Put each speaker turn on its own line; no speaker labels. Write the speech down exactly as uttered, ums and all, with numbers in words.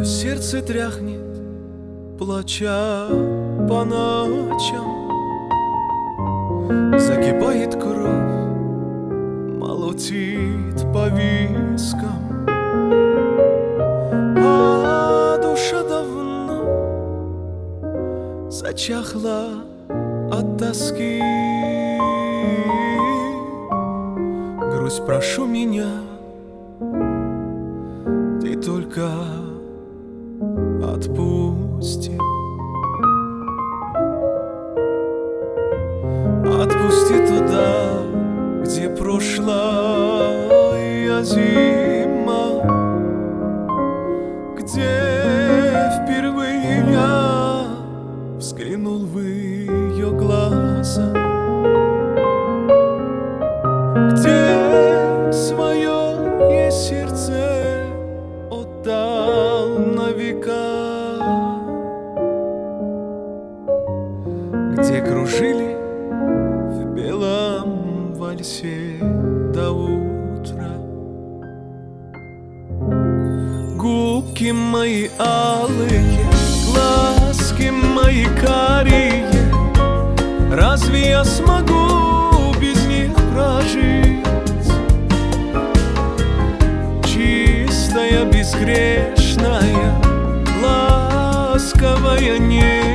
сердце тряхнет, плача по ночам. Закипает кровь, молотит по вискам, а душа давно зачахла от тоски. Грусть, прошу меня, ты только отпусти. Отпусти туда, где прошлая зима, где впервые я взглянул в ее глаза, где свое ей сердце отдал на века, где кружили в белом вальсе до утра губки мои алые, глазки мои карие. Разве я смогу без них прожить? Чистая, безгрешная, ласковая, нежная,